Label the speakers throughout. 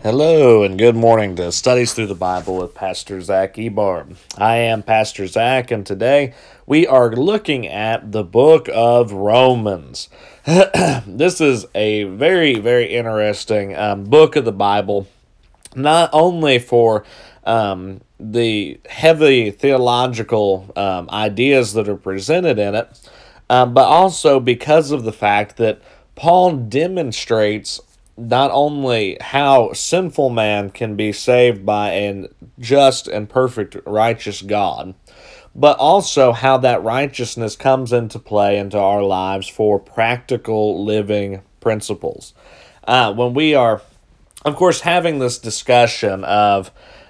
Speaker 1: Hello and good morning to Studies Through the Bible with Pastor Zach Ebarb. I am Pastor Zach, and today we are looking at the book of Romans. This is a very, very interesting book of the Bible, not only for the heavy theological ideas that are presented in it, but also because of the fact that Paul demonstrates not only how sinful man can be saved by a just and perfect righteous God, but also how that righteousness comes into play into our lives for practical living principles. When we are, of course, having this discussion of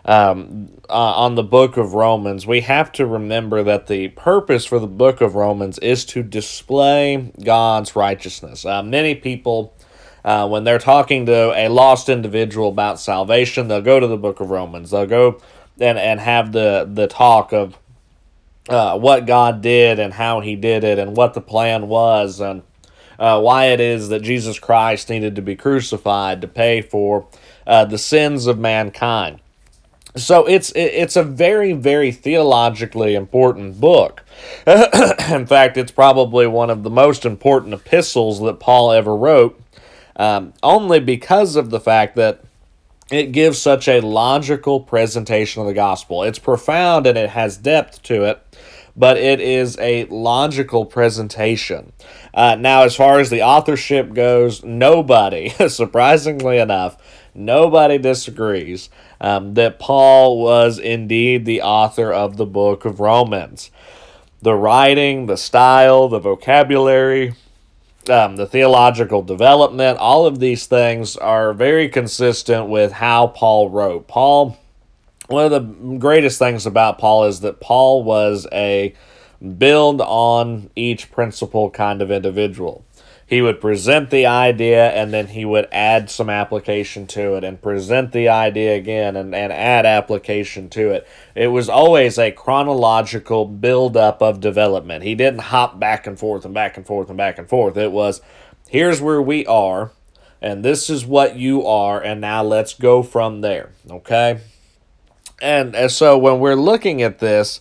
Speaker 1: on the book of Romans, we have to remember that the purpose for the book of Romans is to display God's righteousness. Many people, when they're talking to a lost individual about salvation, they'll go to the book of Romans. They'll go and have the talk of what God did and how he did it and what the plan was and why it is that Jesus Christ needed to be crucified to pay for the sins of mankind. So it's a very, very theologically important book. In fact, it's probably one of the most important epistles that Paul ever wrote, only because of the fact that it gives such a logical presentation of the gospel. It's profound and it has depth to it, but it is a logical presentation. Now, as far as the authorship goes, nobody, surprisingly enough, nobody disagrees that Paul was indeed the author of the book of Romans. The writing, the style, the vocabulary, the theological development, all of these things are very consistent with how Paul wrote. One of the greatest things about Paul is that Paul was a build on each principle kind of individual. He would present the idea and then he would add some application to it and present the idea again and add application to it. It was always a chronological build-up of development. He didn't hop back and forth and back and forth and back and forth. It was, here's where we are, and this is what you are, and now let's go from there, okay? And so when we're looking at this,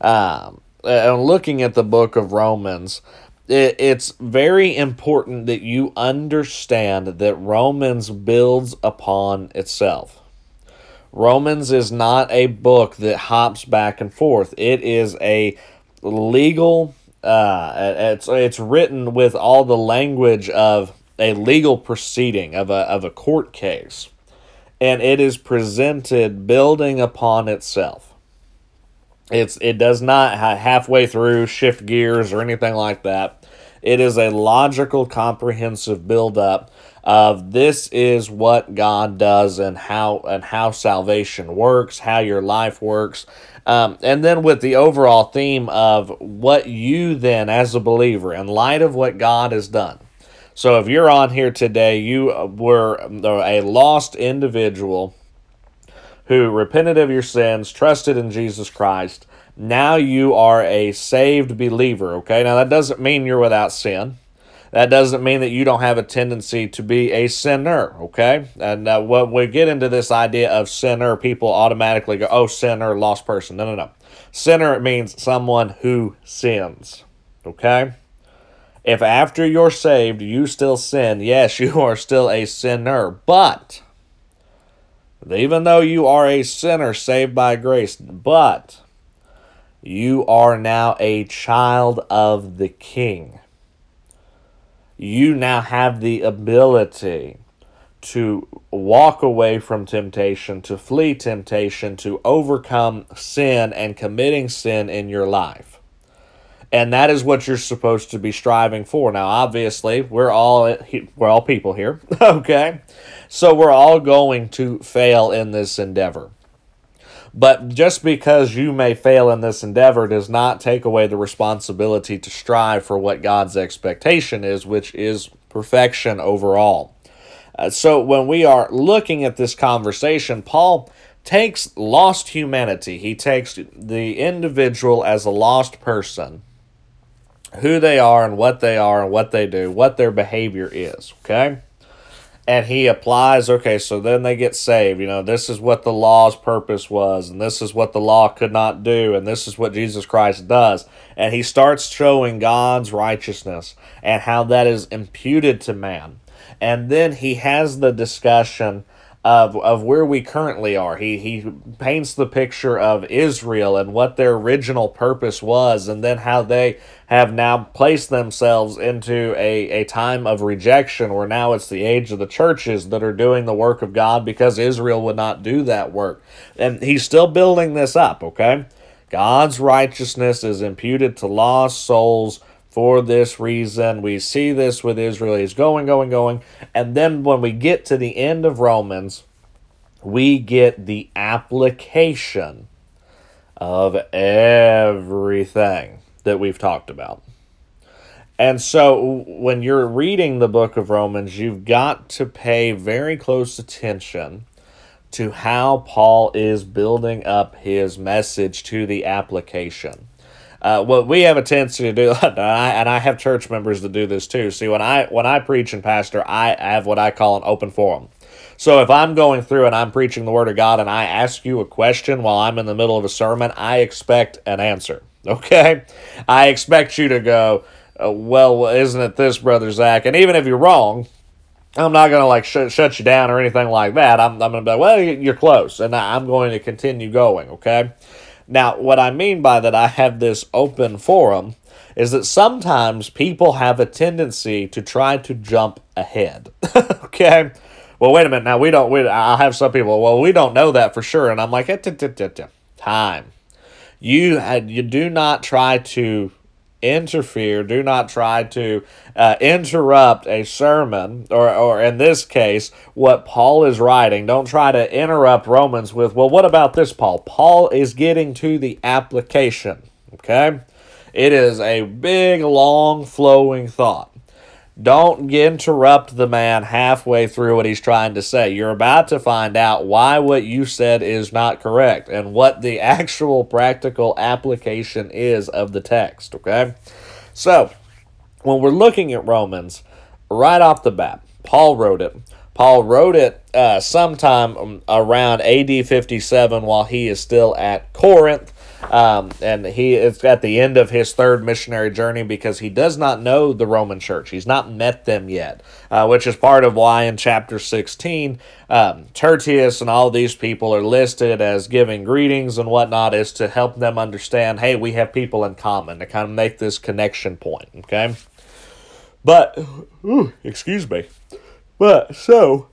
Speaker 1: and looking at the book of Romans, it's very important that you understand that Romans builds upon itself. Romans is not a book that hops back and forth. It is a legal, it's written with all the language of a legal proceeding, of a court case. And it is presented building upon itself. It does not halfway through shift gears or anything like that. It is a logical, comprehensive build-up of this is what God does and how salvation works, how your life works, and then with the overall theme of what you then, as a believer, in light of what God has done. So if you're on here today, you were a lost individual who repented of your sins, trusted in Jesus Christ. Now you are a saved believer, okay? Now that doesn't mean you're without sin. That doesn't mean that you don't have a tendency to be a sinner, okay? And when we get into this idea of sinner, people automatically go, oh, sinner, lost person. No. Sinner means someone who sins, okay? If after you're saved you still sin, yes, you are still a sinner, but even though you are a sinner saved by grace, but you are now a child of the King. You now have the ability to walk away from temptation, to flee temptation, to overcome sin and committing sin in your life. And that is what you're supposed to be striving for. Now, obviously, we're all people here, okay? So we're all going to fail in this endeavor. But just because you may fail in this endeavor does not take away the responsibility to strive for what God's expectation is, which is perfection overall. So when we are looking at this conversation, Paul takes lost humanity. He takes the individual as a lost person, who they are and what they do, what their behavior is, okay? and he applies, okay, so then they get saved. This is what the law's purpose was, and this is what the law could not do, and this is what Jesus Christ does. And he starts showing God's righteousness and how that is imputed to man. And then he has the discussion of where we currently are. He paints the picture of Israel and what their original purpose was, and then how they have now placed themselves into a time of rejection, where now it's the age of the churches that are doing the work of God because Israel would not do that work. And he's still building this up, okay? God's righteousness is imputed to lost souls for this reason. We see this with Israel. He's going. And then when we get to the end of Romans, we get the application of everything that we've talked about. And so when you're reading the book of Romans, you've got to pay very close attention to how Paul is building up his message to the application. What we have a tendency to do, and I have church members that do this too. See, when I preach and pastor, I have what I call an open forum. So if I'm going through and I'm preaching the Word of God and I ask you a question while I'm in the middle of a sermon, I expect an answer, okay? I expect you to go, well, isn't it this, Brother Zach? And even if you're wrong, I'm not going to shut you down or anything like that. I'm going to be like, well, you're close, and I'm going to continue going, okay? Now, what I mean by that, I have this open forum, is that sometimes people have a tendency to try to jump ahead, okay? Well, wait a minute, now I have some people, well, we don't know that for sure, and I'm like, time. You do not try to interfere, do not try to interrupt a sermon, or in this case, what Paul is writing. Don't try to interrupt Romans with, well, what about this, Paul? Paul is getting to the application, okay? It is a big, long, flowing thought. Don't interrupt the man halfway through what he's trying to say. You're about to find out why what you said is not correct and what the actual practical application is of the text, okay? So, when we're looking at Romans, right off the bat, Paul wrote it. Paul wrote it sometime around AD 57 while he is still at Corinth. And he is at the end of his third missionary journey because he does not know the Roman church. He's not met them yet, which is part of why in chapter 16, Tertius and all these people are listed as giving greetings and whatnot, is to help them understand, hey, we have people in common, to kind of make this connection point, okay? But, excuse me. But, so,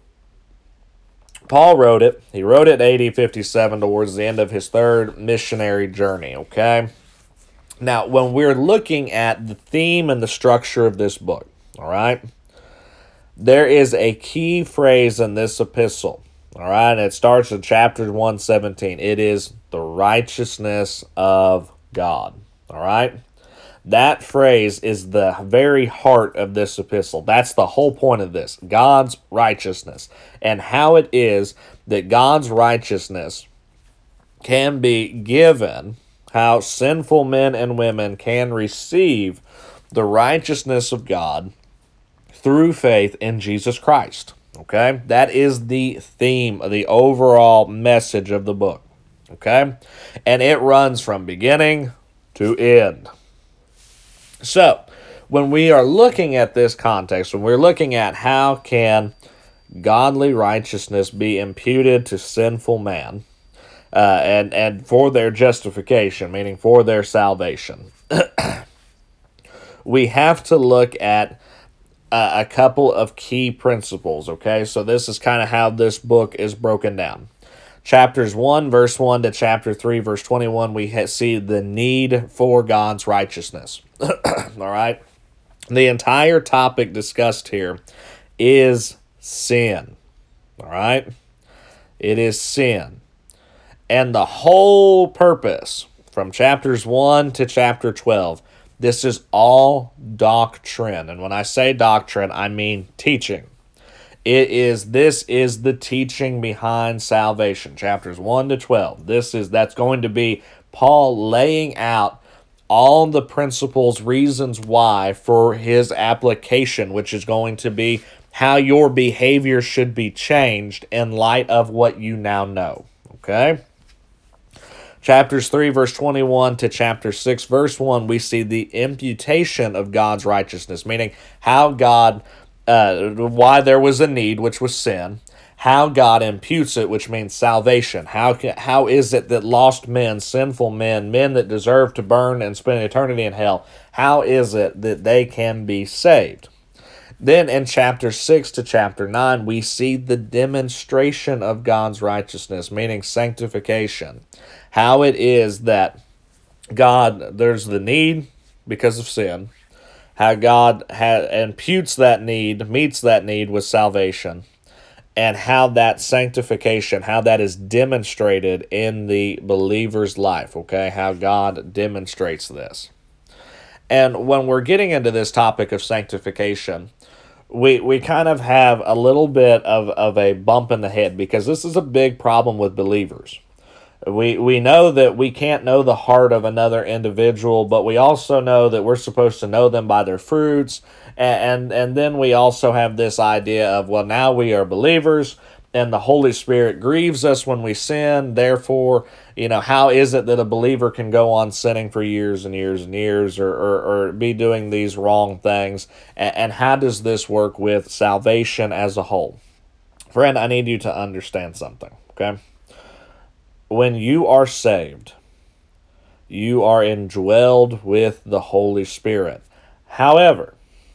Speaker 1: Paul wrote it. He wrote it in AD 57 towards the end of his third missionary journey, okay? Now, when we're looking at the theme and the structure of this book, all right, there is a key phrase in this epistle, all right, and it starts in chapter 1:17. It is the righteousness of God, all right? That phrase is the very heart of this epistle. That's the whole point of this, God's righteousness, and how it is that God's righteousness can be given, how sinful men and women can receive the righteousness of God through faith in Jesus Christ. Okay? That is the theme, the overall message of the book. Okay? And it runs from beginning to end. So, when we are looking at this context, when we're looking at how can godly righteousness be imputed to sinful man, and for their justification, meaning for their salvation, we have to look at a couple of key principles, okay? So this is kind of how this book is broken down. Chapters 1, verse 1 to chapter 3, verse 21, we see the need for God's righteousness. All right? The entire topic discussed here is sin. All right? It is sin. And the whole purpose from chapters 1 to chapter 12, this is all doctrine. And when I say doctrine, I mean teaching. This is the teaching behind salvation, chapters 1 to 12. That's going to be Paul laying out all the principles, reasons why for his application, which is going to be how your behavior should be changed in light of what you now know. Okay? Chapters 3, verse 21 to chapter 6, verse 1, we see the imputation of God's righteousness, meaning how God, why there was a need, which was sin, how God imputes it, which means salvation. How is it that lost men, sinful men, men that deserve to burn and spend eternity in hell, how is it that they can be saved? Then in chapter 6 to chapter 9, we see the demonstration of God's righteousness, meaning sanctification. How it is that there's the need because of sin, how God imputes that need, meets that need with salvation, and how that sanctification, how that is demonstrated in the believer's life, okay? How God demonstrates this. And when we're getting into this topic of sanctification, we kind of have a little bit of a bump in the head because this is a big problem with believers. We know that we can't know the heart of another individual, but we also know that we're supposed to know them by their fruits. And then we also have this idea of, well, now we are believers, and the Holy Spirit grieves us when we sin. Therefore, how is it that a believer can go on sinning for years and years and years or be doing these wrong things? And how does this work with salvation as a whole? Friend, I need you to understand something, okay? When you are saved, you are indwelled with the Holy Spirit. However,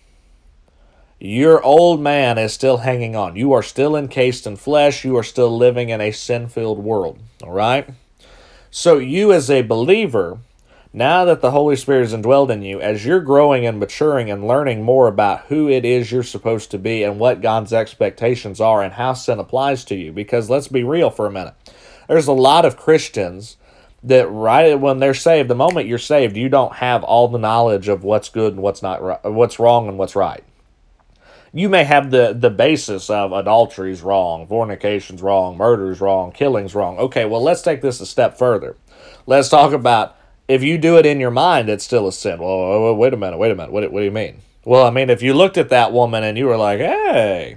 Speaker 1: your old man is still hanging on. You are still encased in flesh. You are still living in a sin-filled world. All right? So you as a believer, now that the Holy Spirit is indwelled in you, as you're growing and maturing and learning more about who it is you're supposed to be and what God's expectations are and how sin applies to you, because let's be real for a minute. There's a lot of Christians that right when they're saved, the moment you're saved, you don't have all the knowledge of what's good and what's not right, what's wrong and what's right. You may have the basis of adultery's wrong, fornication's wrong, murder's wrong, killing's wrong. Okay, well, let's take this a step further. Let's talk about if you do it in your mind, it's still a sin. Well, wait a minute. What do you mean? Well, I mean, if you looked at that woman and you were like, hey,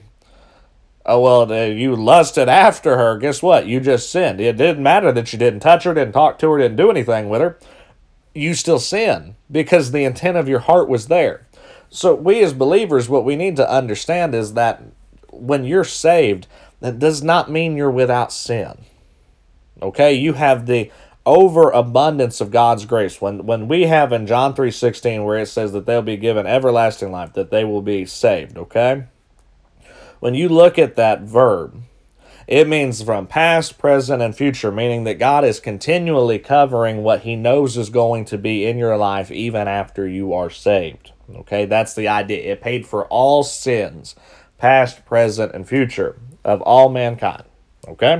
Speaker 1: you lusted after her, guess what? You just sinned. It didn't matter that you didn't touch her, didn't talk to her, didn't do anything with her. You still sin because the intent of your heart was there. So we as believers, what we need to understand is that when you're saved, that does not mean you're without sin. Okay? You have the overabundance of God's grace. When we have in John 3:16 where it says that they'll be given everlasting life, that they will be saved, okay? When you look at that verb, it means from past, present, and future, meaning that God is continually covering what he knows is going to be in your life even after you are saved. Okay, that's the idea. It paid for all sins, past, present, and future, of all mankind. Okay?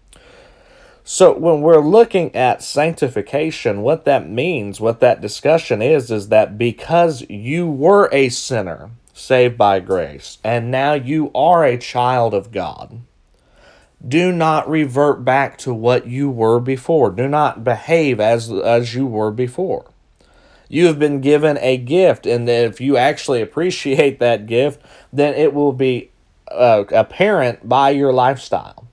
Speaker 1: So when we're looking at sanctification, what that means, what that discussion is that because you were a sinner, saved by grace, and now you are a child of God, do not revert back to what you were before. Do not behave as you were before. You have been given a gift, and if you actually appreciate that gift, then it will be apparent by your lifestyle.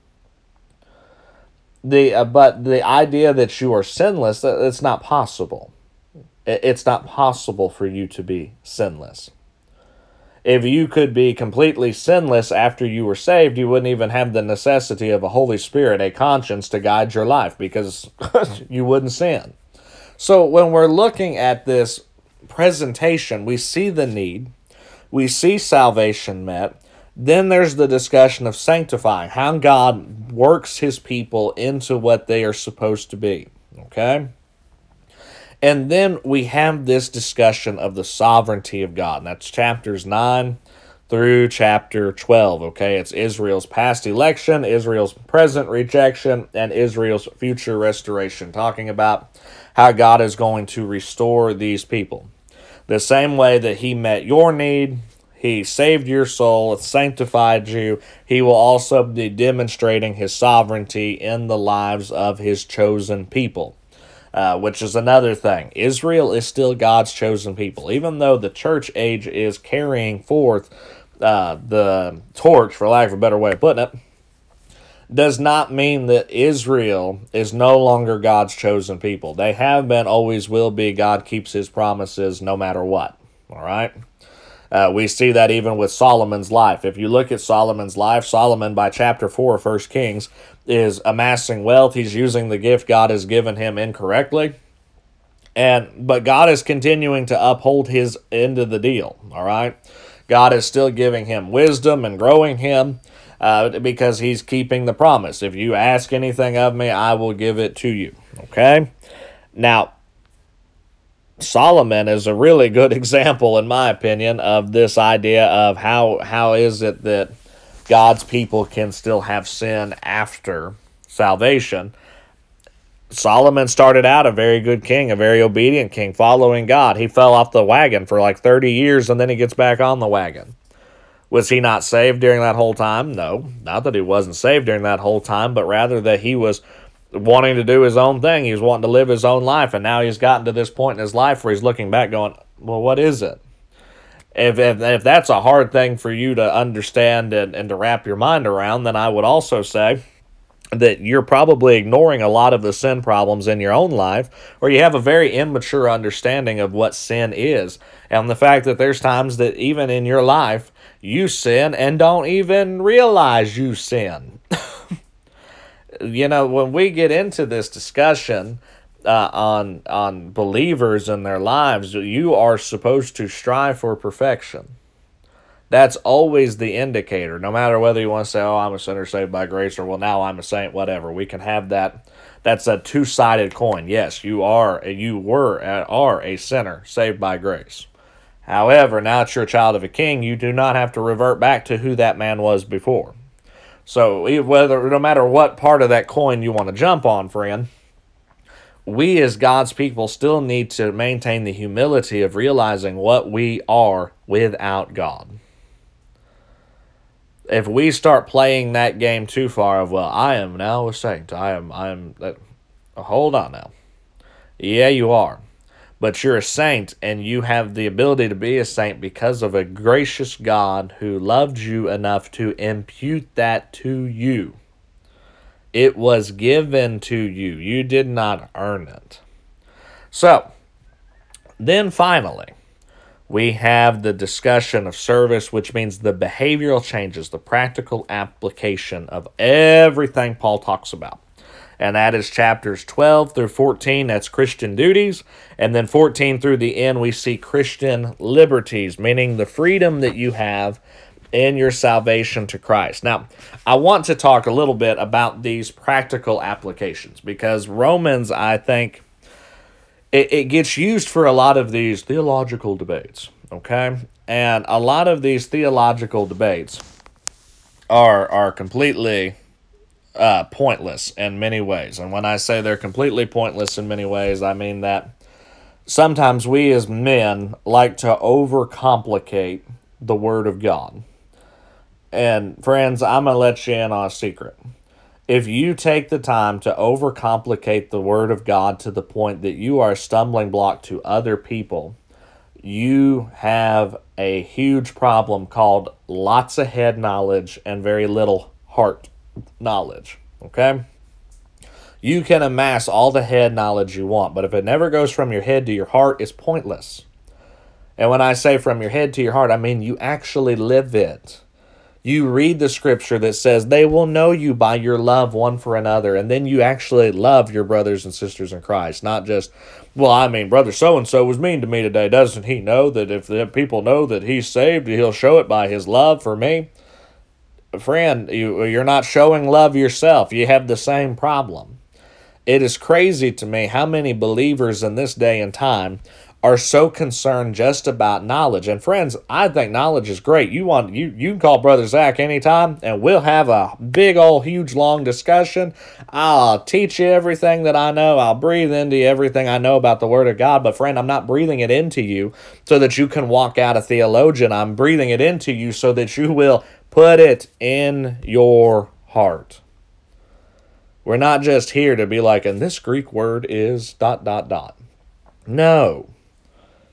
Speaker 1: But the idea that you are sinless, it's not possible. It's not possible for you to be sinless. If you could be completely sinless after you were saved, you wouldn't even have the necessity of a Holy Spirit, a conscience to guide your life, because you wouldn't sin. So when we're looking at this presentation, we see the need, we see salvation met, then there's the discussion of sanctifying, how God works his people into what they are supposed to be, okay? And then we have this discussion of the sovereignty of God, and that's chapters 9 through chapter 12, okay? It's Israel's past election, Israel's present rejection, and Israel's future restoration, talking about how God is going to restore these people. The same way that he met your need, he saved your soul, sanctified you, he will also be demonstrating his sovereignty in the lives of his chosen people. Which is another thing. Israel is still God's chosen people. Even though the church age is carrying forth the torch, for lack of a better way of putting it, does not mean that Israel is no longer God's chosen people. They have been, always will be. God keeps his promises no matter what. All right? We see that even with Solomon's life. If you look at Solomon's life, Solomon, by chapter 4 of 1 Kings, is amassing wealth. He's using the gift God has given him incorrectly. But God is continuing to uphold his end of the deal. All right? God is still giving him wisdom and growing him because he's keeping the promise. If you ask anything of me, I will give it to you. Okay? Now, Solomon is a really good example, in my opinion, of this idea of how is it that God's people can still have sin after salvation. Solomon started out a very good king, a very obedient king, following God. He fell off the wagon for like 30 years, and then he gets back on the wagon. Was he not saved during that whole time? No, not that he wasn't saved during that whole time, but rather that he was wanting to do his own thing. He was wanting to live his own life, and now he's gotten to this point in his life where he's looking back going, well, what is it? If that's a hard thing for you to understand and to wrap your mind around, then I would also say that you're probably ignoring a lot of the sin problems in your own life, or you have a very immature understanding of what sin is. And the fact that there's times that even in your life, you sin and don't even realize you sin. When we get into this discussion on believers and their lives, you are supposed to strive for perfection. That's always the indicator, no matter whether you want to say, oh, I'm a sinner saved by grace, or, well, now I'm a saint, whatever. We can have that. That's a two-sided coin. Yes, you are a sinner saved by grace. However, now that you're a child of a king, you do not have to revert back to who that man was before. So no matter what part of that coin you want to jump on, friend, we as God's people still need to maintain the humility of realizing what we are without God. If we start playing that game too far of, well, I am now a saint, hold on now. Yeah, you are. But you're a saint, and you have the ability to be a saint because of a gracious God who loved you enough to impute that to you. It was given to you. You did not earn it. So, then finally, we have the discussion of service, which means the behavioral changes, the practical application of everything Paul talks about. And that is chapters 12 through 14, that's Christian duties. And then 14 through the end, we see Christian liberties, meaning the freedom that you have in your salvation to Christ. Now, I want to talk a little bit about these practical applications, because Romans, I think, it gets used for a lot of these theological debates, okay? And a lot of these theological debates are completely pointless in many ways. And when I say they're completely pointless in many ways, I mean that sometimes we as men like to overcomplicate the Word of God. And friends, I'm going to let you in on a secret. If you take the time to overcomplicate the Word of God to the point that you are a stumbling block to other people, you have a huge problem called lots of head knowledge and very little heart knowledge, okay? You can amass all the head knowledge you want, but if it never goes from your head to your heart, it's pointless. And when I say from your head to your heart, I mean you actually live it. You read the scripture that says they will know you by your love one for another, and then you actually love your brothers and sisters in Christ, not just, well, I mean, brother so-and-so was mean to me today. Doesn't he know that if the people know that he's saved, he'll show it by his love for me? Friend, you're not showing love yourself. You have the same problem. It is crazy to me how many believers in this day and time are so concerned just about knowledge. And friends, I think knowledge is great. You can call Brother Zach anytime, and we'll have a big old huge long discussion. I'll teach you everything that I know. I'll breathe into you everything I know about the Word of God. But friend, I'm not breathing it into you so that you can walk out a theologian. I'm breathing it into you so that you will put it in your heart. We're not just here to be like, and this Greek word is ... No.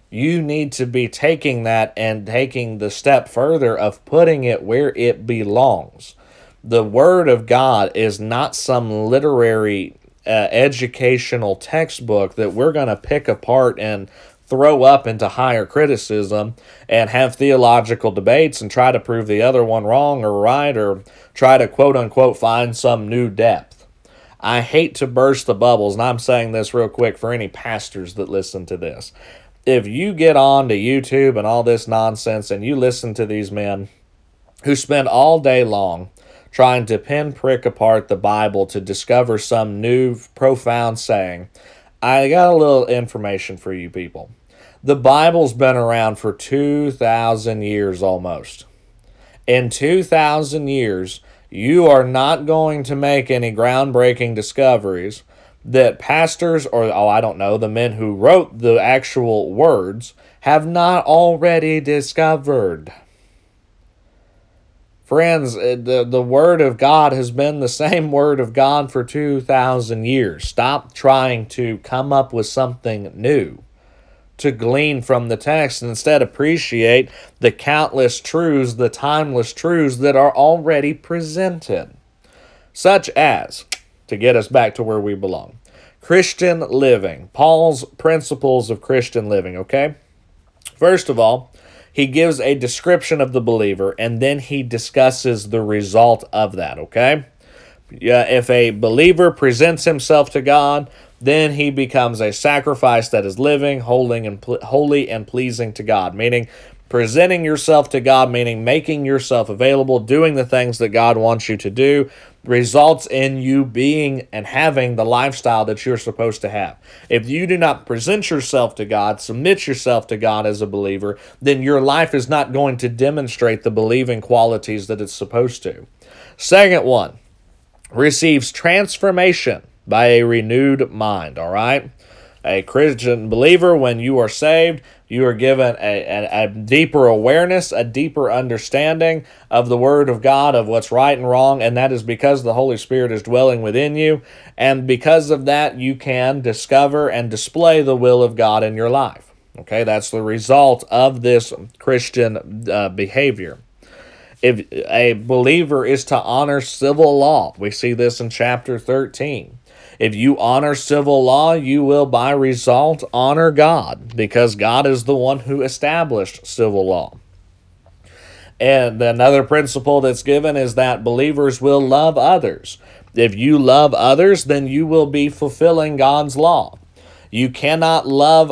Speaker 1: You need to be taking that and taking the step further of putting it where it belongs. The Word of God is not some literary educational textbook that we're going to pick apart and throw up into higher criticism and have theological debates and try to prove the other one wrong or right, or try to quote unquote find some new depth. I hate to burst the bubbles, and I'm saying this real quick for any pastors that listen to this. If you get on to YouTube and all this nonsense and you listen to these men who spend all day long trying to pinprick apart the Bible to discover some new profound saying, I got a little information for you people. The Bible's been around for 2,000 years almost. In 2,000 years, you are not going to make any groundbreaking discoveries that pastors or, the men who wrote the actual words have not already discovered. Friends, the Word of God has been the same Word of God for 2,000 years. Stop trying to come up with something new to glean from the text, and instead appreciate the countless truths, the timeless truths that are already presented. Such as, to get us back to where we belong, Christian living. Paul's principles of Christian living, okay? First of all, he gives a description of the believer, and then he discusses the result of that, okay? If a believer presents himself to God, then he becomes a sacrifice that is living, holy, and pleasing to God. Meaning, presenting yourself to God, meaning making yourself available, doing the things that God wants you to do, results in you being and having the lifestyle that you're supposed to have. If you do not present yourself to God, submit yourself to God as a believer, then your life is not going to demonstrate the believing qualities that it's supposed to. Second one, receives transformation by a renewed mind, all right? A Christian believer, when you are saved, you are given a deeper awareness, a deeper understanding of the Word of God, of what's right and wrong, and that is because the Holy Spirit is dwelling within you, and because of that, you can discover and display the will of God in your life. Okay, that's the result of this Christian behavior. If a believer is to honor civil law, we see this in chapter 13. If you honor civil law, you will by result honor God, because God is the one who established civil law. And another principle that's given is that believers will love others. If you love others, then you will be fulfilling God's law. You cannot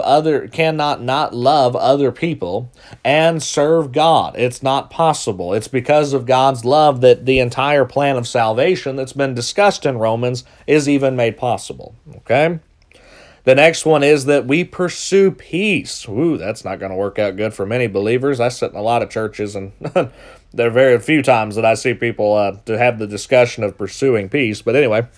Speaker 1: not love other people and serve God. It's not possible. It's because of God's love that the entire plan of salvation that's been discussed in Romans is even made possible. Okay? The next one is that we pursue peace. Ooh, that's not going to work out good for many believers. I sit in a lot of churches, and there are very few times that I see people to have the discussion of pursuing peace. But anyway,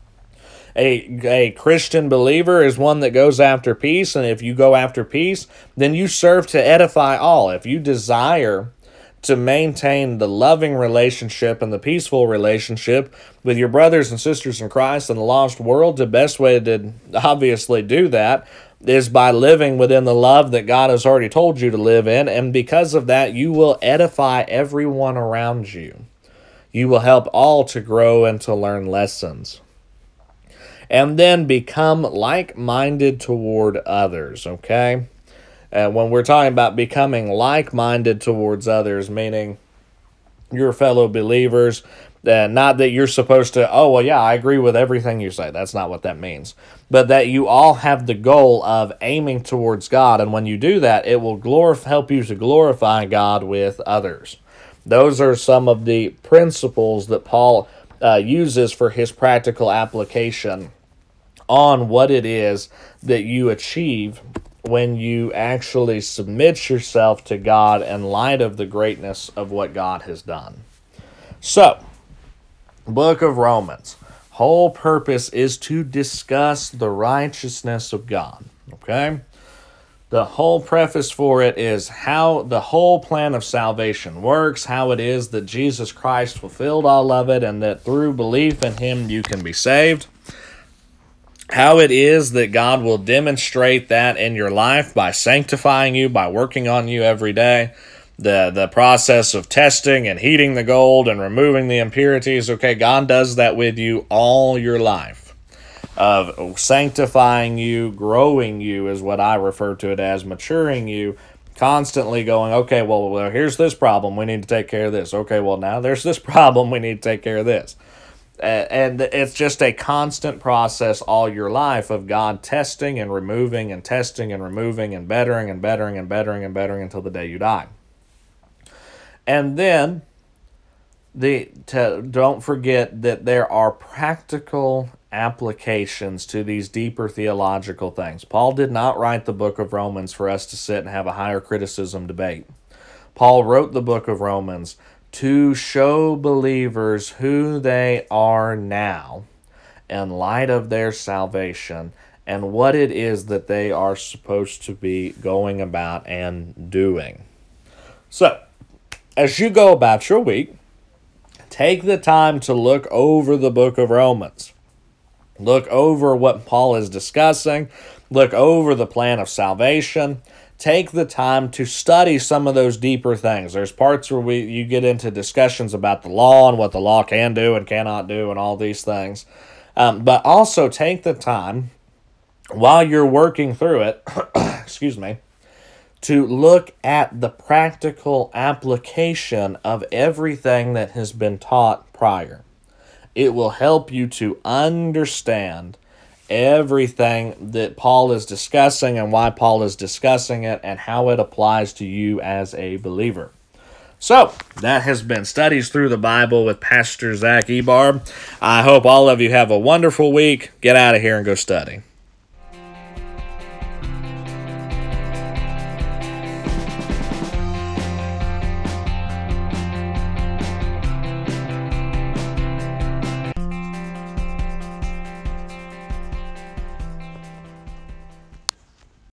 Speaker 1: a Christian believer is one that goes after peace, and if you go after peace, then you serve to edify all. If you desire to maintain the loving relationship and the peaceful relationship with your brothers and sisters in Christ in the lost world, the best way to obviously do that is by living within the love that God has already told you to live in, and because of that, you will edify everyone around you. You will help all to grow and to learn lessons. And then become like-minded toward others, okay? And when we're talking about becoming like-minded towards others, meaning your fellow believers, not that you're supposed to, I agree with everything you say. That's not what that means. But that you all have the goal of aiming towards God, and when you do that, it will help you to glorify God with others. Those are some of the principles that Paul uses for his practical application on what it is that you achieve when you actually submit yourself to God in light of the greatness of what God has done. So, book of Romans, whole purpose is to discuss the righteousness of God, okay? The whole preface for it is how the whole plan of salvation works, how it is that Jesus Christ fulfilled all of it, and that through belief in Him you can be saved. how it is that God will demonstrate that in your life by sanctifying you, by working on you every day. The process of testing and heating the gold and removing the impurities. Okay, God does that with you all your life. Of sanctifying you, growing you is what I refer to it as, maturing you, constantly going, okay, well, here's this problem, we need to take care of this. Okay, well, now there's this problem, we need to take care of this. And it's just a constant process all your life of God testing and removing and testing and removing and bettering and bettering and bettering and bettering until the day you die. And then don't forget that there are practical applications to these deeper theological things. Paul did not write the book of Romans for us to sit and have a higher criticism debate. Paul wrote the book of Romans to show believers who they are now in light of their salvation and what it is that they are supposed to be going about and doing. So, as you go about your week, take the time to look over the book of Romans. Look over what Paul is discussing. Look over the plan of salvation. Take the time to study some of those deeper things. There's parts where you get into discussions about the law and what the law can do and cannot do and all these things. But also take the time while you're working through it, excuse me, to look at the practical application of everything that has been taught prior. It will help you to understand everything that Paul is discussing and why Paul is discussing it and how it applies to you as a believer. So, that has been Studies Through the Bible with Pastor Zach Ebarb. I hope all of you have a wonderful week. Get out of here and go study.